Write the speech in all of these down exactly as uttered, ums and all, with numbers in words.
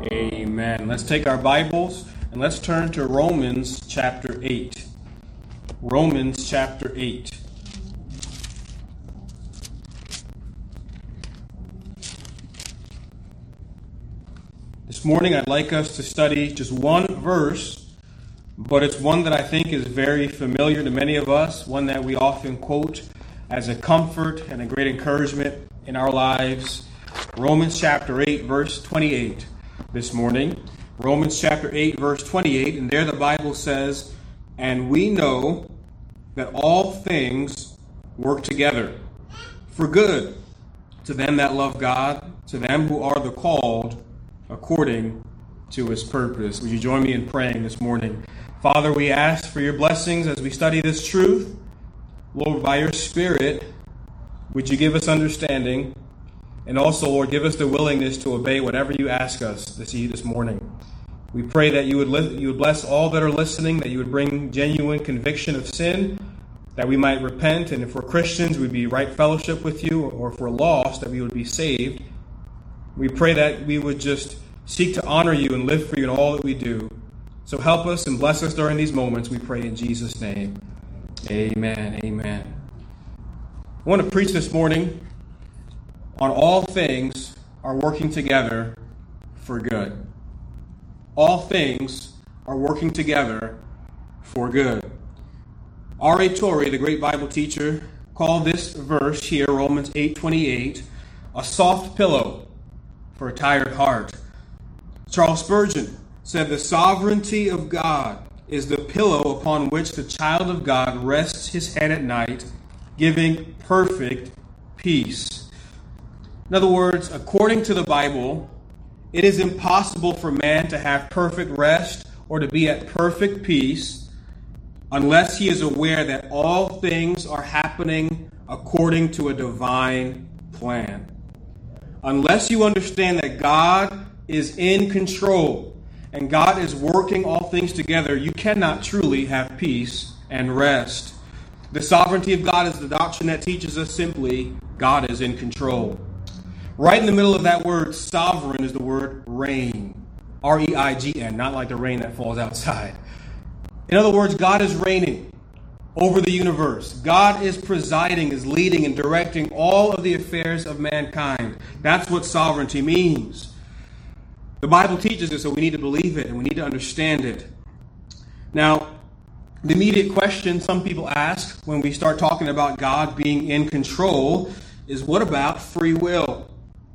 Amen. Let's take our Bibles and let's turn to Romans chapter eight. Romans chapter eight. This morning I'd like us to study just one verse, but it's one that I think is very familiar to many of us, one that we often quote as a comfort and a great encouragement in our lives. Romans chapter eight, verse twenty-eight this morning. Romans chapter eight, verse twenty-eight, and there the Bible says, "And we know that all things work together for good to them that love God, to them who are the called according to his purpose." Would you join me in praying this morning? Father, we ask for your blessings as we study this truth. Lord, by your Spirit, would you give us understanding? And also, Lord, give us the willingness to obey whatever you ask us this, this morning. We pray that you would, li- you would bless all that are listening, that you would bring genuine conviction of sin, that we might repent, and if we're Christians, we'd be right fellowship with you, or if we're lost, that we would be saved. We pray that we would just seek to honor you and live for you in all that we do. So help us and bless us during these moments, we pray in Jesus' name. Amen. Amen. I want to preach this morning on all things are working together for good. All things are working together for good. R A Torrey, the great Bible teacher, called this verse here, Romans eight twenty-eight, a soft pillow for a tired heart. Charles Spurgeon said, "The sovereignty of God is the pillow upon which the child of God rests his head at night, giving perfect peace." In other words, according to the Bible, it is impossible for man to have perfect rest or to be at perfect peace unless he is aware that all things are happening according to a divine plan. Unless you understand that God is in control and God is working all things together, you cannot truly have peace and rest. The sovereignty of God is the doctrine that teaches us simply God is in control. Right in the middle of that word sovereign is the word reign. R E I G N, not like the rain that falls outside. In other words, God is reigning over the universe. God is presiding, is leading and directing all of the affairs of mankind. That's what sovereignty means. The Bible teaches it, so we need to believe it and we need to understand it. Now, the immediate question some people ask when we start talking about God being in control is, what about free will?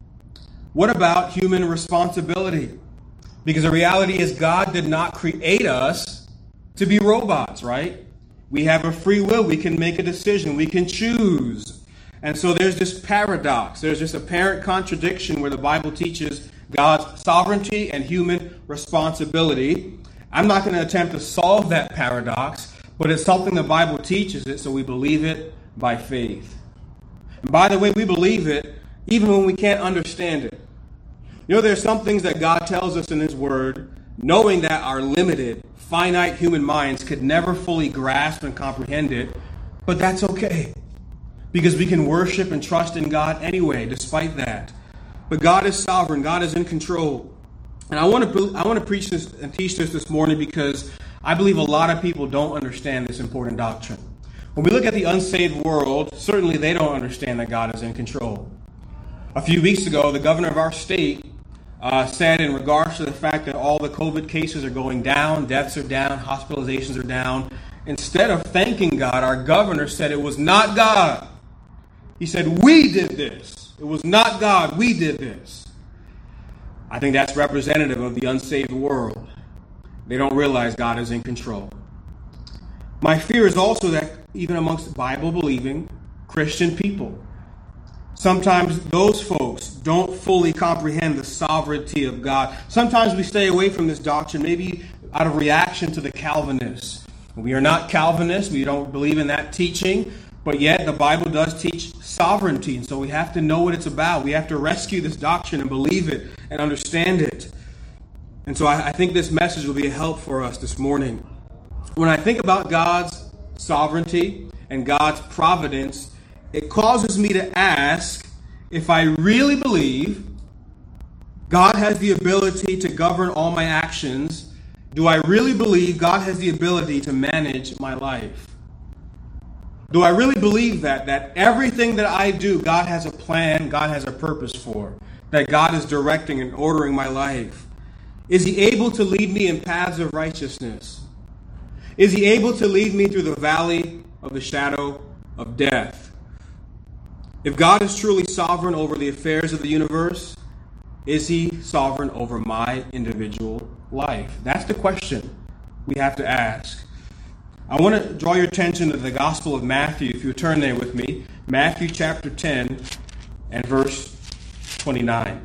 What about human responsibility? Because the reality is God did not create us to be robots, right? We have a free will. We can make a decision. We can choose. And so there's this paradox. There's this apparent contradiction where the Bible teaches God's sovereignty and human responsibility. I'm not going to attempt to solve that paradox, but it's something the Bible teaches it, so we believe it by faith. And by the way, we believe it even when we can't understand it. You know, there's some things that God tells us in his word, knowing that our limited, finite human minds could never fully grasp and comprehend it, but that's okay, because we can worship and trust in God anyway, despite that. But God is sovereign. God is in control. And I want to I want to preach this and teach this this morning because I believe a lot of people don't understand this important doctrine. When we look at the unsaved world, certainly they don't understand that God is in control. A few weeks ago, the governor of our state uh, said in regards to the fact that all the COVID cases are going down, deaths are down, hospitalizations are down, instead of thanking God, our governor said it was not God. He said, "We did this. It was not God. We did this." I think that's representative of the unsaved world. They don't realize God is in control. My fear is also that even amongst Bible-believing Christian people, sometimes those folks don't fully comprehend the sovereignty of God. Sometimes we stay away from this doctrine, maybe out of reaction to the Calvinists. We are not Calvinists. We don't believe in that teaching. But yet the Bible does teach sovereignty. And so we have to know what it's about. We have to rescue this doctrine and believe it and understand it. And so I, I think this message will be a help for us this morning. When I think about God's sovereignty and God's providence, it causes me to ask if I really believe God has the ability to govern all my actions, do I really believe God has the ability to manage my life? Do I really believe that, that everything that I do, God has a plan, God has a purpose for, that God is directing and ordering my life? Is he able to lead me in paths of righteousness? Is he able to lead me through the valley of the shadow of death? If God is truly sovereign over the affairs of the universe, is he sovereign over my individual life? That's the question we have to ask. I want to draw your attention to the Gospel of Matthew, if you turn there with me. Matthew chapter ten and verse twenty-nine.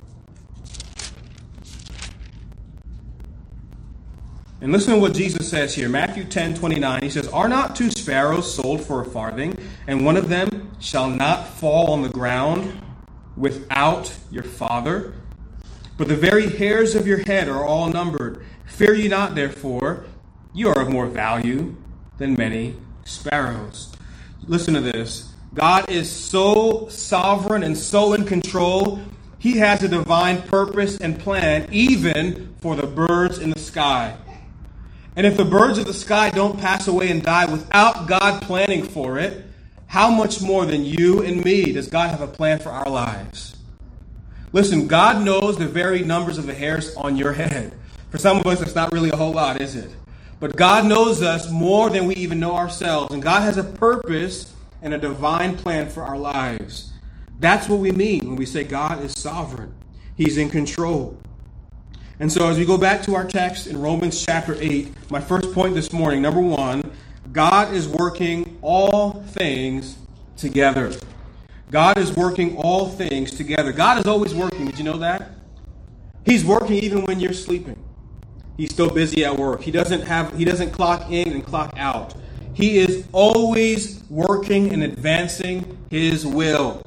And listen to what Jesus says here. Matthew ten twenty-nine. He says, "Are not two sparrows sold for a farthing, and one of them shall not fall on the ground without your Father? But the very hairs of your head are all numbered. Fear ye not, therefore, you are of more value than many sparrows." Listen to this. God is so sovereign and so in control. He has a divine purpose and plan even for the birds in the sky. And if the birds of the sky don't pass away and die without God planning for it, how much more than you and me does God have a plan for our lives? Listen, God knows the very numbers of the hairs on your head. For some of us, it's not really a whole lot, is it? But God knows us more than we even know ourselves. And God has a purpose and a divine plan for our lives. That's what we mean when we say God is sovereign. He's in control. And so as we go back to our text in Romans chapter eight, my first point this morning, number one, God is working all things together. God is working all things together. God is always working. Did you know that? He's working even when you're sleeping. He's still busy at work. He doesn't have, he doesn't clock in and clock out. He is always working and advancing his will.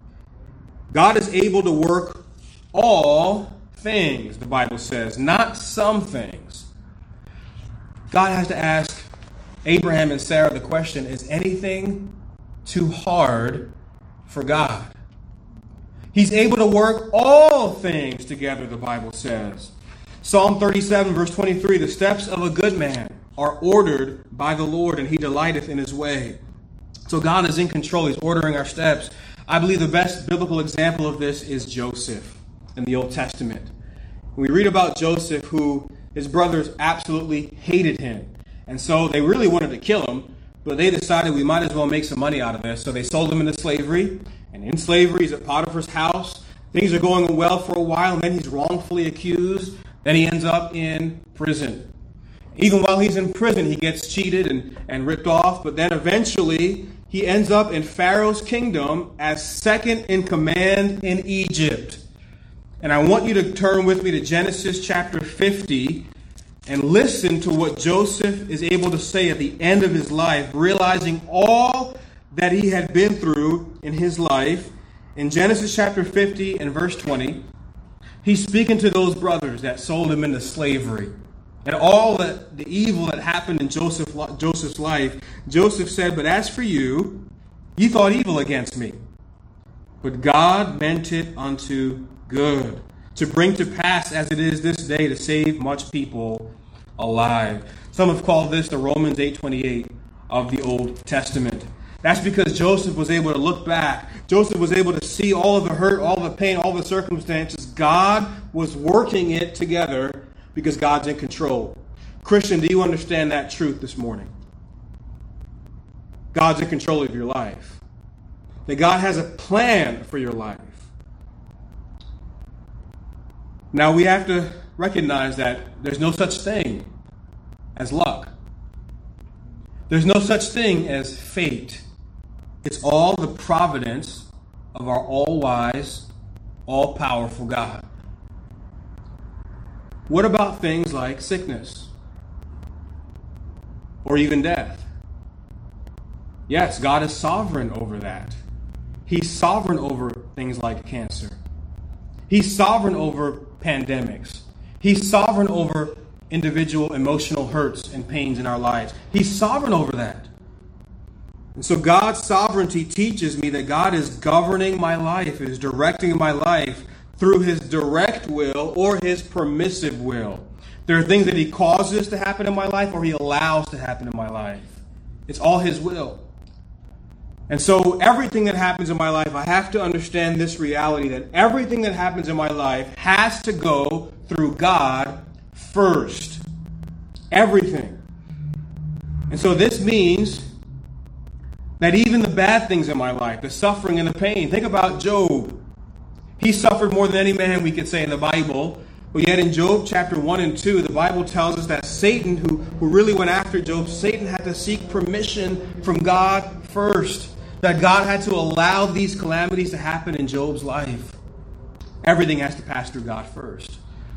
God is able to work all things, the Bible says, not some things. God has to ask Abraham and Sarah the question, is anything too hard for God? He's able to work all things together, the Bible says. Psalm thirty-seven, verse twenty-three, the steps of a good man are ordered by the Lord, and he delighteth in his way. So God is in control. He's ordering our steps. I believe the best biblical example of this is Joseph in the Old Testament. We read about Joseph, who his brothers absolutely hated him. And so they really wanted to kill him, but they decided we might as well make some money out of this. So they sold him into slavery. And in slavery, he's at Potiphar's house. Things are going well for a while, and then he's wrongfully accused. Then he ends up in prison. Even while he's in prison, he gets cheated and, and ripped off. But then eventually, he ends up in Pharaoh's kingdom as second in command in Egypt. And I want you to turn with me to Genesis chapter fifty and listen to what Joseph is able to say at the end of his life, realizing all that he had been through in his life. In Genesis chapter fifty and verse twenty, he's speaking to those brothers that sold him into slavery and all that the evil that happened in Joseph, Joseph's life. Joseph said, "But as for you, ye thought evil against me, but God meant it unto good, to bring to pass as it is this day, to save much people alive." Some have called this the Romans eight twenty-eight of the Old Testament. That's because Joseph was able to look back. Joseph was able to see all of the hurt, all the pain, all the circumstances. God was working it together because God's in control. Christian, do you understand that truth this morning? God's in control of your life. That God has a plan for your life. Now we have to recognize that there's no such thing as luck. There's no such thing as fate. It's all the providence of our all-wise, all-powerful God. What about things like sickness? Or even death? Yes, God is sovereign over that. He's sovereign over things like cancer. He's sovereign over pandemics. He's sovereign over individual emotional hurts and pains in our lives. He's sovereign over that. And so God's sovereignty teaches me that God is governing my life, is directing my life through his direct will or his permissive will. There are things that he causes to happen in my life or he allows to happen in my life. It's all his will. And so everything that happens in my life, I have to understand this reality that everything that happens in my life has to go through God first. Everything. And so this means that even the bad things in my life, the suffering and the pain, think about Job. He suffered more than any man, we could say, in the Bible. But yet in Job chapter one and two, the Bible tells us that Satan, who, who really went after Job, Satan had to seek permission from God first. That God had to allow these calamities to happen in Job's life. Everything has to pass through God first.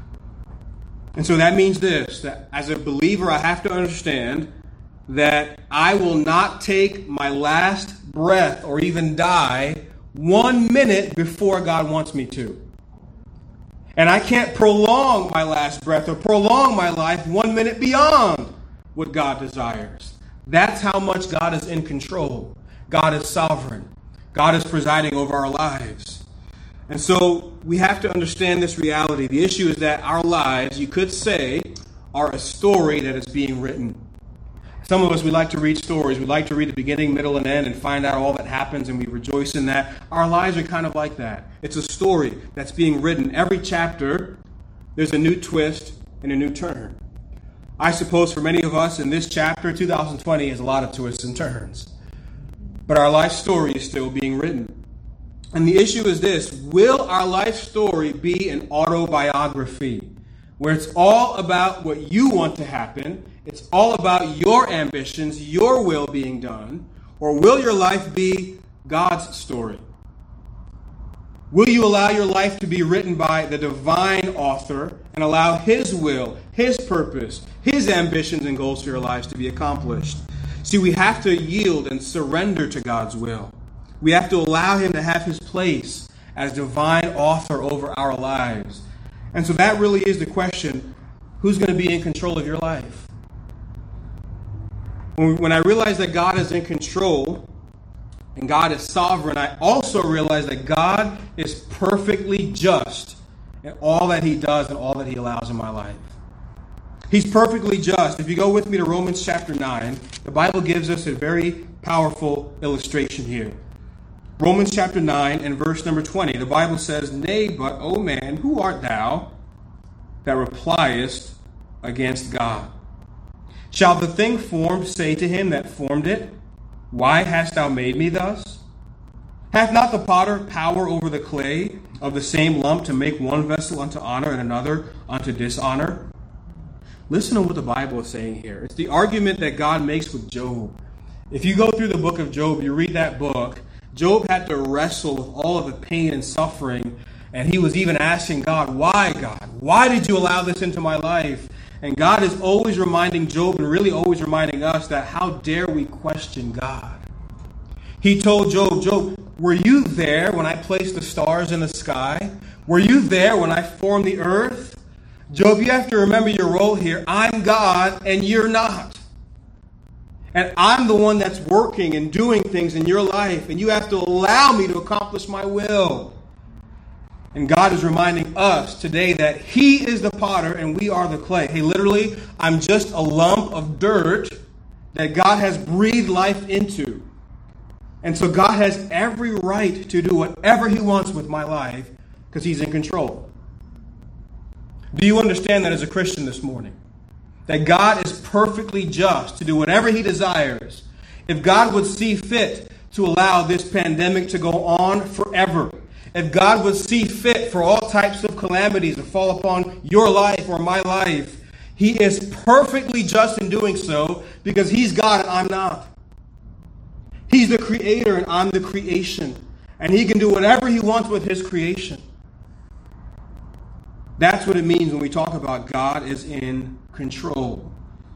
And so that means this, that as a believer, I have to understand that I will not take my last breath or even die one minute before God wants me to. And I can't prolong my last breath or prolong my life one minute beyond what God desires. That's how much God is in control. God is sovereign. God is presiding over our lives. And so we have to understand this reality. The issue is that our lives, you could say, are a story that is being written. Some of us, we like to read stories. We like to read the beginning, middle, and end and find out all that happens, and we rejoice in that. Our lives are kind of like that. It's a story that's being written. Every chapter, there's a new twist and a new turn. I suppose for many of us in this chapter, two thousand twenty is a lot of twists and turns. But our life story is still being written. And the issue is this: will our life story be an autobiography where it's all about what you want to happen, it's all about your ambitions, your will being done, or will your life be God's story? Will you allow your life to be written by the divine author and allow his will, his purpose, his ambitions and goals for your lives to be accomplished? See, we have to yield and surrender to God's will. We have to allow him to have his place as divine author over our lives. And so that really is the question: who's going to be in control of your life? When, when I realize that God is in control and God is sovereign, I also realize that God is perfectly just in all that he does and all that he allows in my life. He's perfectly just. If you go with me to Romans chapter nine, the Bible gives us a very powerful illustration here. Romans chapter nine and verse number twenty, the Bible says, "Nay, but, O man, who art thou that repliest against God? Shall the thing formed say to him that formed it, Why hast thou made me thus? Hath not the potter power over the clay of the same lump to make one vessel unto honor and another unto dishonor?" Listen to what the Bible is saying here. It's the argument that God makes with Job. If you go through the book of Job, you read that book, Job had to wrestle with all of the pain and suffering, and he was even asking God, why, God? Why did you allow this into my life? And God is always reminding Job, and really always reminding us, that how dare we question God? He told Job, Job, were you there when I placed the stars in the sky? Were you there when I formed the earth? Job, you have to remember your role here. I'm God and you're not. And I'm the one that's working and doing things in your life. And you have to allow me to accomplish my will. And God is reminding us today that he is the potter and we are the clay. Hey, literally, I'm just a lump of dirt that God has breathed life into. And so God has every right to do whatever he wants with my life because he's in control. Do you understand that as a Christian this morning? That God is perfectly just to do whatever he desires. If God would see fit to allow this pandemic to go on forever, if God would see fit for all types of calamities to fall upon your life or my life, he is perfectly just in doing so because he's God and I'm not. He's the creator and I'm the creation. And he can do whatever he wants with his creation. That's what it means when we talk about God is in control.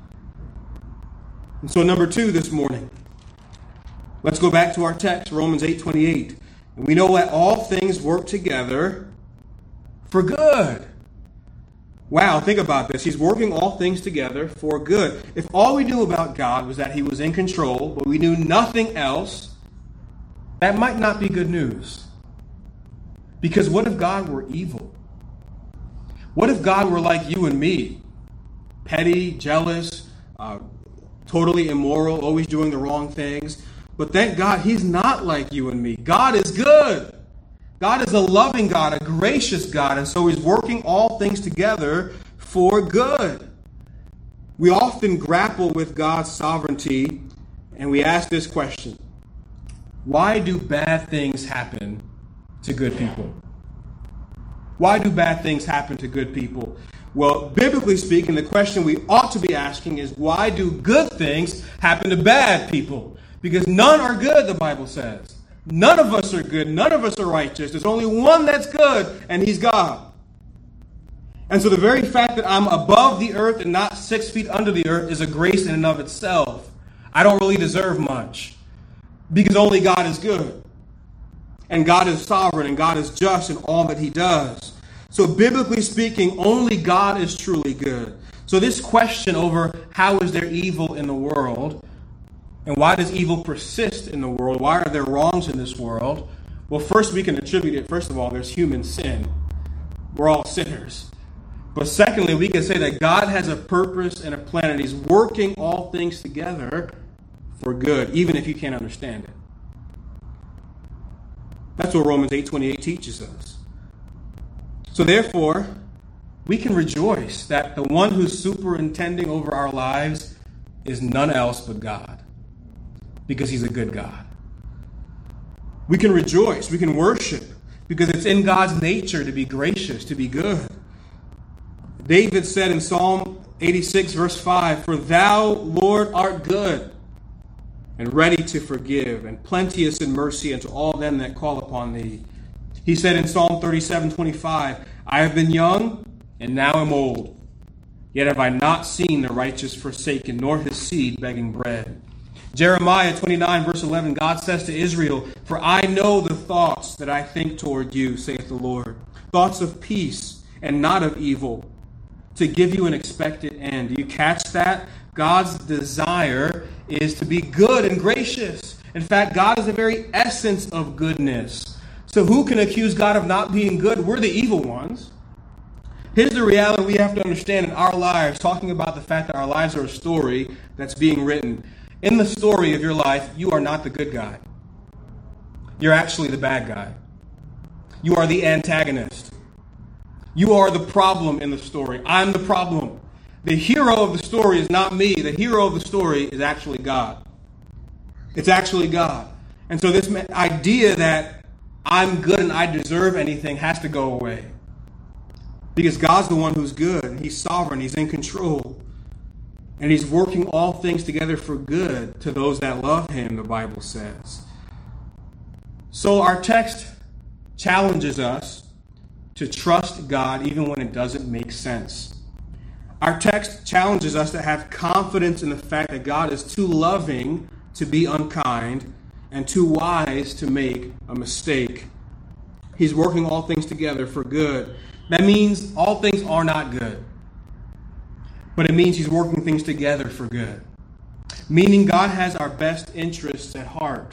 And so number two this morning, let's go back to our text, Romans eight twenty-eight. And we know that all things work together for good. Wow, think about this. He's working all things together for good. If all we knew about God was that he was in control, but we knew nothing else, that might not be good news. Because what if God were evil? What if God were like you and me? Petty, jealous, uh, totally immoral, always doing the wrong things. But thank God he's not like you and me. God is good. God is a loving God, a gracious God. And so he's working all things together for good. We often grapple with God's sovereignty and we ask this question: why do bad things happen to good people? Why do bad things happen to good people? Well, biblically speaking, the question we ought to be asking is, why do good things happen to bad people? Because none are good, the Bible says. None of us are good. None of us are righteous. There's only one that's good, and he's God. And so the very fact that I'm above the earth and not six feet under the earth is a grace in and of itself. I don't really deserve much, because only God is good. And God is sovereign, and God is just in all that he does. So biblically speaking, only God is truly good. So this question over how is there evil in the world, and why does evil persist in the world? Why are there wrongs in this world? Well, first we can attribute it, first of all, there's human sin. We're all sinners. But secondly, we can say that God has a purpose and a plan, and he's working all things together for good, even if you can't understand it. That's what Romans eight twenty-eight teaches us. So therefore, we can rejoice that the one who's superintending over our lives is none else but God, because he's a good God. We can rejoice, we can worship, because it's in God's nature to be gracious, to be good. David said in Psalm eighty-six, verse five, "For thou, Lord, art good, and ready to forgive, and plenteous in mercy unto all them that call upon thee." He said in Psalm thirty-seven, twenty-five, "I have been young, and now am old. Yet have I not seen the righteous forsaken, nor his seed begging bread." Jeremiah twenty-nine, verse eleven, God says to Israel, "For I know the thoughts that I think toward you, saith the Lord, thoughts of peace and not of evil, to give you an expected end." Do you catch that? God's desire is to be good and gracious. In fact, God is the very essence of goodness. So who can accuse God of not being good? We're the evil ones. Here's the reality we have to understand in our lives, talking about the fact that our lives are a story that's being written. In the story of your life, you are not the good guy. You're actually the bad guy. You are the antagonist. You are the problem in the story. I'm the problem. The hero of the story is not me. The hero of the story is actually God. It's actually God. And so this idea that I'm good and I deserve anything has to go away. Because God's the one who's good. He's sovereign. He's in control. And he's working all things together for good to those that love him, the Bible says. So our text challenges us to trust God even when it doesn't make sense. Our text challenges us to have confidence in the fact that God is too loving to be unkind and too wise to make a mistake. He's working all things together for good. That means all things are not good, but it means he's working things together for good. Meaning God has our best interests at heart.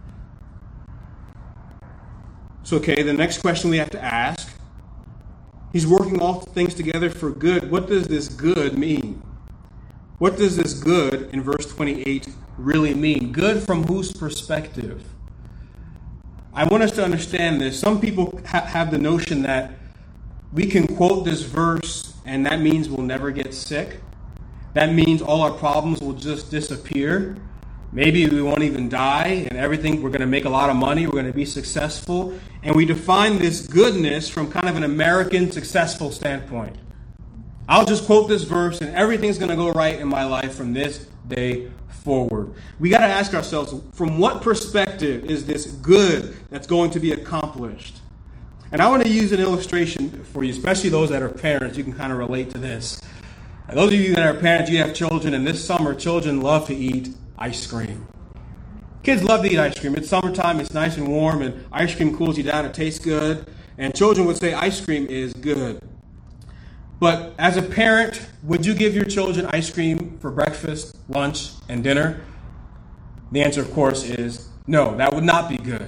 So, okay, the next question we have to ask, he's working all things together for good. What does this good mean? What does this good in verse twenty-eight really mean? Good from whose perspective? I want us to understand this. Some people ha- have the notion that we can quote this verse and that means we'll never get sick. That means all our problems will just disappear. Maybe we won't even die and everything, we're going to make a lot of money, we're going to be successful. And we define this goodness from kind of an American successful standpoint. I'll just quote this verse and everything's going to go right in my life from this day forward. We got to ask ourselves, from what perspective is this good that's going to be accomplished? And I want to use an illustration for you, especially those that are parents. You can kind of relate to this. And those of you that are parents, you have children, and this summer, children love to eat ice cream. Kids love to eat ice cream. It's summertime, it's nice and warm, and ice cream cools you down, it tastes good. And children would say ice cream is good. But as a parent, would you give your children ice cream for breakfast, lunch, and dinner? The answer, of course, is no, that would not be good.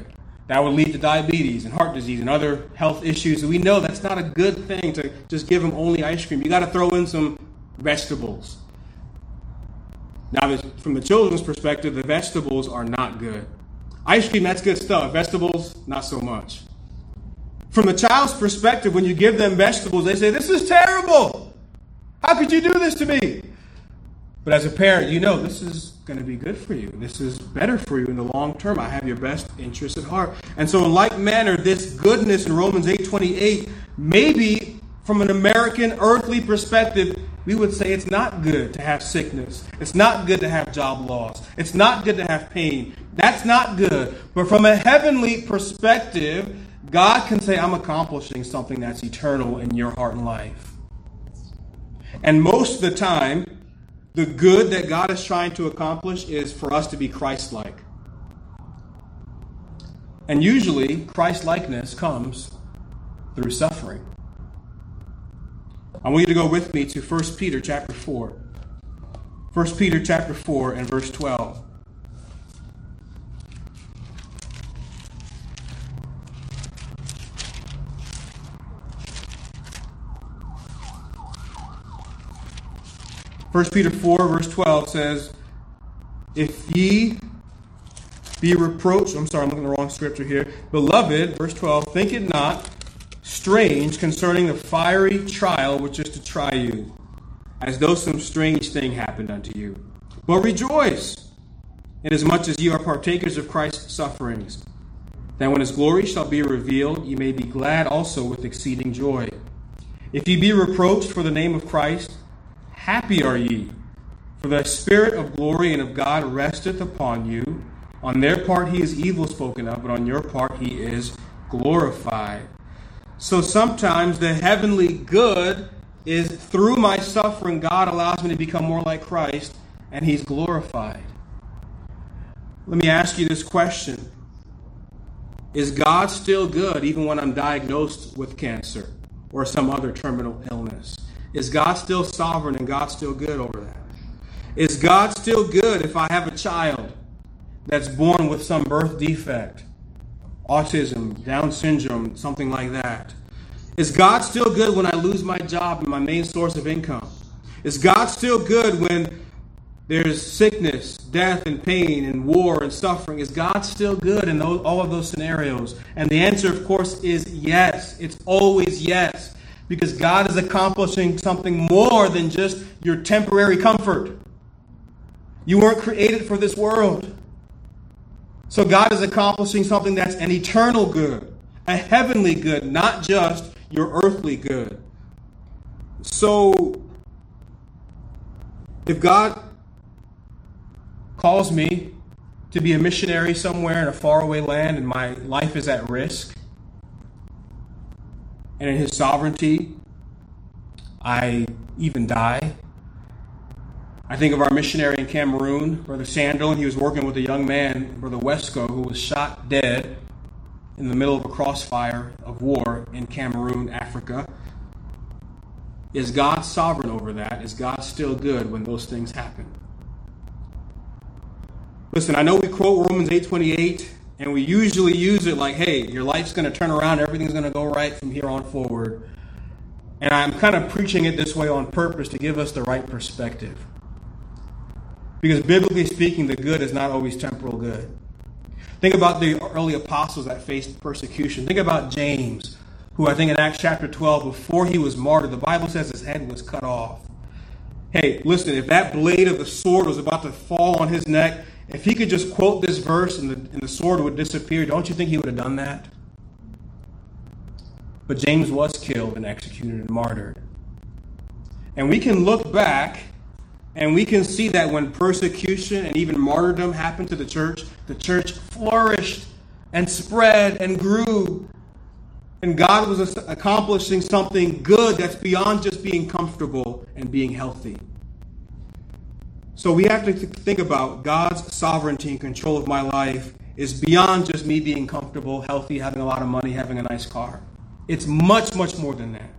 That would lead to diabetes and heart disease and other health issues. And we know that's not a good thing to just give them only ice cream. You got to throw in some vegetables. Now, from the children's perspective, the vegetables are not good. Ice cream, that's good stuff. Vegetables, not so much. From the child's perspective, when you give them vegetables, they say, this is terrible. How could you do this to me? But as a parent, you know this is going to be good for you. This is better for you in the long term. I have your best interests at heart. And so in like manner, this goodness in Romans eight twenty-eight, maybe from an American earthly perspective, we would say it's not good to have sickness. It's not good to have job loss. It's not good to have pain. That's not good. But from a heavenly perspective, God can say, I'm accomplishing something that's eternal in your heart and life. And most of the time, the good that God is trying to accomplish is for us to be Christ-like. And usually, Christ-likeness comes through suffering. I want you to go with me to First Peter chapter four. First Peter chapter four and verse twelve. First Peter four, verse twelve says, if ye be reproached, I'm sorry, I'm looking at the wrong scripture here. Beloved, verse twelve, think it not strange concerning the fiery trial which is to try you, as though some strange thing happened unto you. But rejoice, inasmuch as ye are partakers of Christ's sufferings, that when his glory shall be revealed, ye may be glad also with exceeding joy. If ye be reproached for the name of Christ, happy are ye, for the Spirit of glory and of God resteth upon you. On their part he is evil spoken of, but on your part he is glorified. So sometimes the heavenly good is through my suffering, God allows me to become more like Christ, and he's glorified. Let me ask you this question. Is God still good even when I'm diagnosed with cancer or some other terminal illness? Is God still sovereign and God still good over that? Is God still good if I have a child that's born with some birth defect, autism, Down syndrome, something like that? Is God still good when I lose my job and my main source of income? Is God still good when there's sickness, death, and pain, and war and suffering? Is God still good in those, all of those scenarios? And the answer, of course, is yes. It's always yes. Because God is accomplishing something more than just your temporary comfort. You weren't created for this world. So God is accomplishing something that's an eternal good, a heavenly good, not just your earthly good. So if God calls me to be a missionary somewhere in a faraway land and my life is at risk, and in his sovereignty, I even die. I think of our missionary in Cameroon, Brother Sandro, and he was working with a young man, Brother Wesco, who was shot dead in the middle of a crossfire of war in Cameroon, Africa. Is God sovereign over that? Is God still good when those things happen? Listen, I know we quote Romans eight twenty-eight, and we usually use it like, hey, your life's going to turn around, everything's going to go right from here on forward. And I'm kind of preaching it this way on purpose to give us the right perspective. Because biblically speaking, the good is not always temporal good. Think about the early apostles that faced persecution. Think about James, who I think in Acts chapter twelve, before he was martyred, the Bible says his head was cut off. Hey, listen, if that blade of the sword was about to fall on his neck, if he could just quote this verse and the, and the sword would disappear, don't you think he would have done that? But James was killed and executed and martyred. And we can look back and we can see that when persecution and even martyrdom happened to the church, the church flourished and spread and grew. And God was accomplishing something good that's beyond just being comfortable and being healthy. So we have to think about God's sovereignty and control of my life is beyond just me being comfortable, healthy, having a lot of money, having a nice car. It's much, much more than that.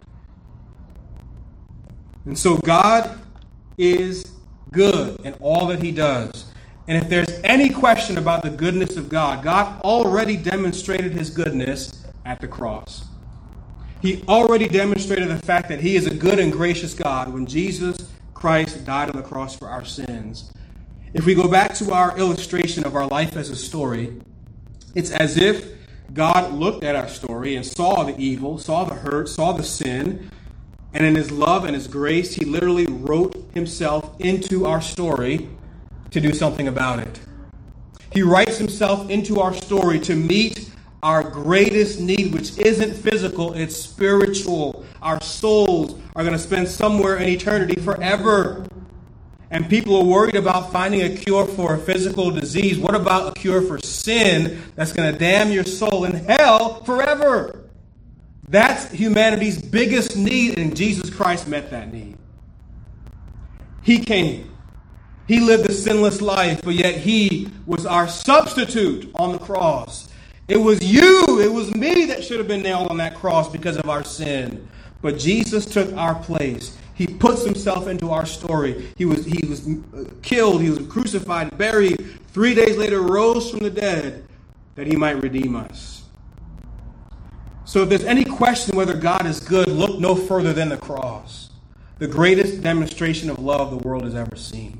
And so God is good in all that he does. And if there's any question about the goodness of God, God already demonstrated his goodness at the cross. He already demonstrated the fact that he is a good and gracious God when Jesus Christ died on the cross for our sins. If we go back to our illustration of our life as a story, it's as if God looked at our story and saw the evil, saw the hurt, saw the sin, and in his love and his grace, he literally wrote himself into our story to do something about it. He writes himself into our story to meet our greatest need, which isn't physical, it's spiritual. Our souls are going to spend somewhere in eternity forever. And people are worried about finding a cure for a physical disease. What about a cure for sin that's going to damn your soul in hell forever? That's humanity's biggest need, and Jesus Christ met that need. He came. He lived a sinless life, but yet he was our substitute on the cross. It was you, it was me that should have been nailed on that cross because of our sin. But Jesus took our place. He puts himself into our story. He was, he was killed, he was crucified, buried. Three days later, rose from the dead that he might redeem us. So if there's any question whether God is good, look no further than the cross. The greatest demonstration of love the world has ever seen.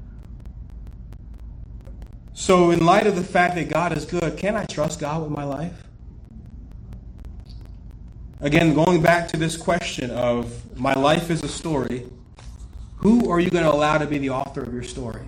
So in light of the fact that God is good, can I trust God with my life? Again, going back to this question of my life is a story, who are you going to allow to be the author of your story?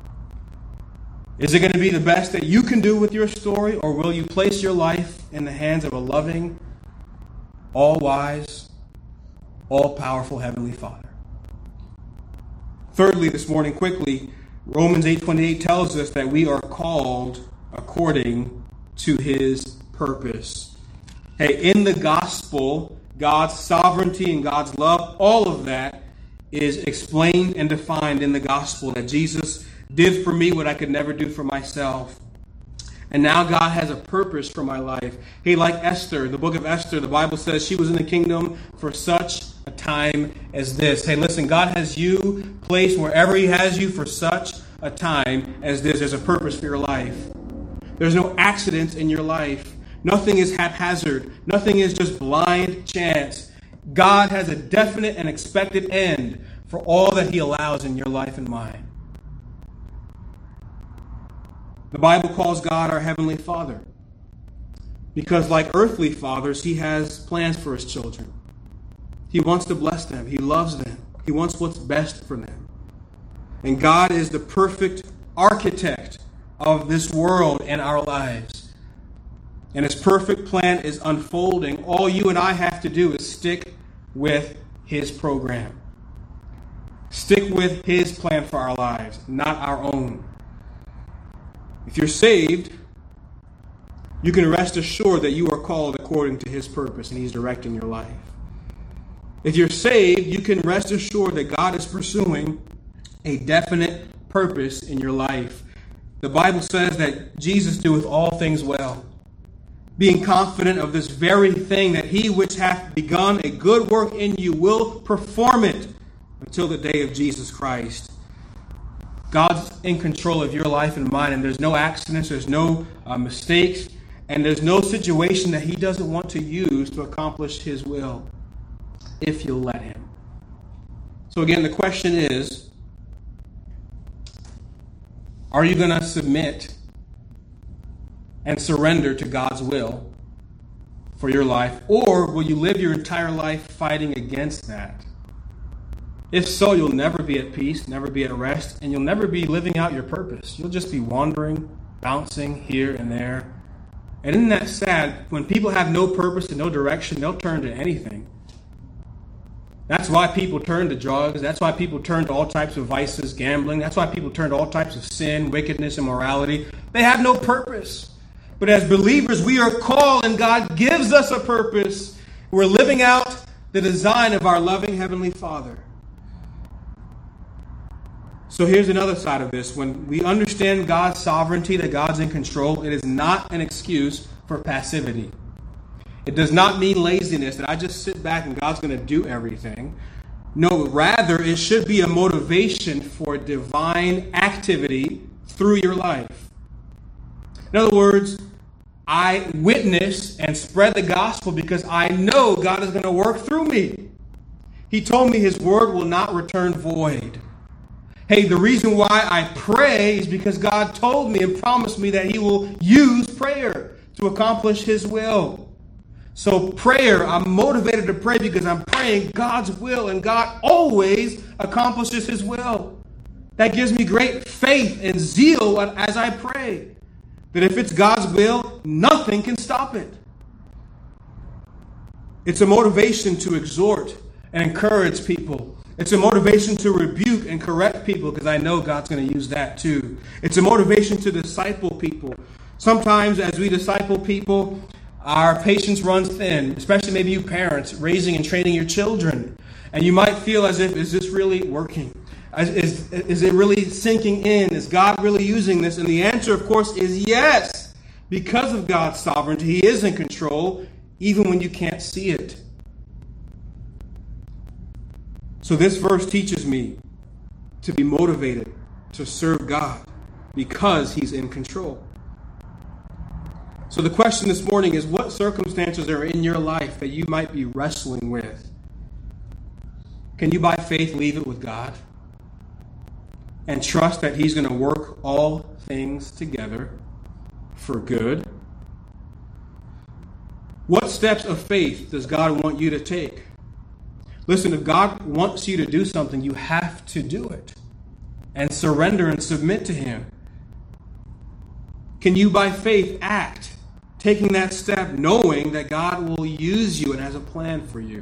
Is it going to be the best that you can do with your story, or will you place your life in the hands of a loving, all-wise, all-powerful Heavenly Father? Thirdly, this morning, quickly, Romans eight twenty-eight tells us that we are called according to his purpose. Hey, in the gospel, God's sovereignty and God's love, all of that is explained and defined in the gospel, that Jesus did for me what I could never do for myself. And now God has a purpose for my life. Hey, like Esther, the book of Esther, the Bible says she was in the kingdom for such a time as this. Hey, listen, God has you placed wherever he has you for such a time as this. There's a purpose for your life. There's no accidents in your life. Nothing is haphazard. Nothing is just blind chance. God has a definite and expected end for all that he allows in your life and mine. The Bible calls God our Heavenly Father because, like earthly fathers, he has plans for his children. He wants to bless them. He loves them. He wants what's best for them. And God is the perfect architect of this world and our lives. And his perfect plan is unfolding. All you and I have to do is stick with his program. Stick with his plan for our lives, not our own. If you're saved, you can rest assured that you are called according to his purpose and he's directing your life. If you're saved, you can rest assured that God is pursuing a definite purpose in your life. The Bible says that Jesus doeth all things well, being confident of this very thing, that he which hath begun a good work in you will perform it until the day of Jesus Christ. God's in control of your life and mine, and there's no accidents, there's no uh, mistakes, and there's no situation that he doesn't want to use to accomplish his will, if you'll let him. So again, the question is, are you going to submit and surrender to God's will for your life, or will you live your entire life fighting against that? If so, you'll never be at peace, never be at rest, and you'll never be living out your purpose. You'll just be wandering, bouncing here and there. And isn't that sad? When people have no purpose and no direction, they'll turn to anything. That's why people turn to drugs. That's why people turn to all types of vices, gambling. That's why people turn to all types of sin, wickedness, immorality. They have no purpose. But as believers, we are called, and God gives us a purpose. We're living out the design of our loving Heavenly Father. So here's another side of this. When we understand God's sovereignty, that God's in control, it is not an excuse for passivity. It does not mean laziness, that I just sit back and God's going to do everything. No, rather, it should be a motivation for divine activity through your life. In other words, I witness and spread the gospel because I know God is going to work through me. He told me his word will not return void. Hey, the reason why I pray is because God told me and promised me that he will use prayer to accomplish his will. So prayer, I'm motivated to pray because I'm praying God's will, and God always accomplishes his will. That gives me great faith and zeal as I pray. That if it's God's will, nothing can stop it. It's a motivation to exhort and encourage people. It's a motivation to rebuke and correct people because I know God's going to use that too. It's a motivation to disciple people. Sometimes as we disciple people, our patience runs thin, especially maybe you parents raising and training your children. And you might feel as if, is this really working? Is, is, is it really sinking in? Is God really using this? And the answer, of course, is yes. Because of God's sovereignty, he is in control, even when you can't see it. So this verse teaches me to be motivated to serve God because he's in control. So the question this morning is, what circumstances are in your life that you might be wrestling with? Can you by faith leave it with God and trust that he's going to work all things together for good? What steps of faith does God want you to take? Listen, if God wants you to do something, you have to do it and surrender and submit to him. Can you by faith act, taking that step, knowing that God will use you and has a plan for you?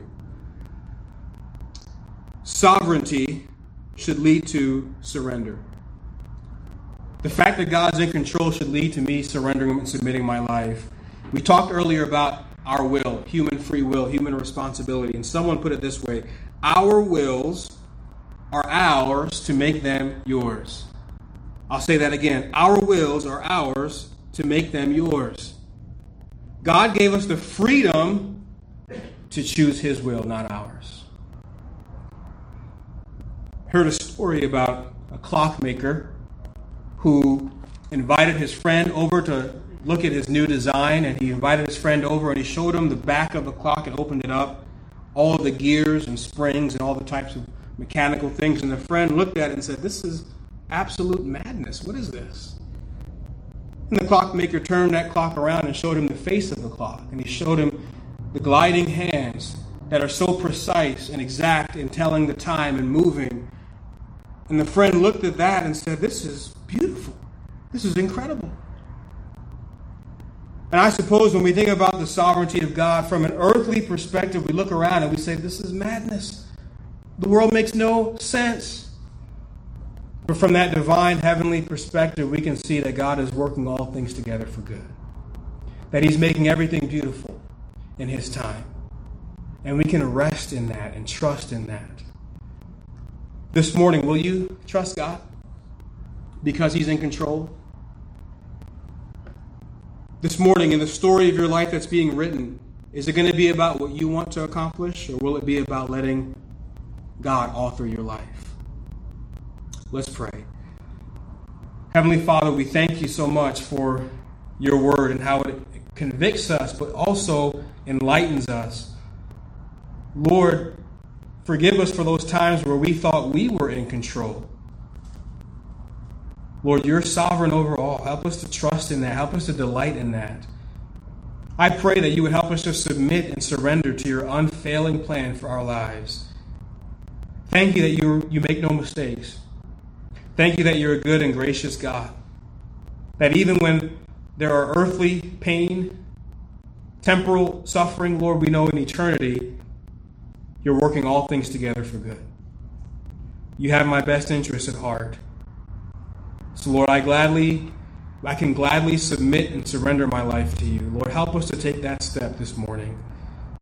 Sovereignty should lead to surrender. The fact that God's in control should lead to me surrendering and submitting my life. We talked earlier about our will, human free will, human responsibility. And someone put it this way: our wills are ours to make them yours. I'll say that again. Our wills are ours to make them yours. God gave us the freedom to choose his will, not ours. Heard a story about a clockmaker who invited his friend over to look at his new design, and he invited his friend over and he showed him the back of the clock and opened it up, all of the gears and springs and all the types of mechanical things, and the friend looked at it and said, "This is absolute madness. What is this?" And the clockmaker turned that clock around and showed him the face of the clock, and he showed him the gliding hands that are so precise and exact in telling the time and moving. And the friend looked at that and said, "This is beautiful. This is incredible." And I suppose when we think about the sovereignty of God from an earthly perspective, we look around and we say, this is madness. The world makes no sense. But from that divine heavenly perspective, we can see that God is working all things together for good. That he's making everything beautiful in his time. And we can rest in that and trust in that. This morning, will you trust God because he's in control? This morning, in the story of your life that's being written, is it going to be about what you want to accomplish, or will it be about letting God author your life? Let's pray. Heavenly Father, we thank you so much for your word and how it convicts us, but also enlightens us. Lord, forgive us for those times where we thought we were in control. Lord, you're sovereign over all. Help us to trust in that. Help us to delight in that. I pray that you would help us to submit and surrender to your unfailing plan for our lives. Thank you that you you make no mistakes. Thank you that you're a good and gracious God. That even when there are earthly pain, temporal suffering, Lord, we know in eternity you're working all things together for good. You have my best interests at heart. So, Lord, I gladly, I can gladly submit and surrender my life to you. Lord, help us to take that step this morning.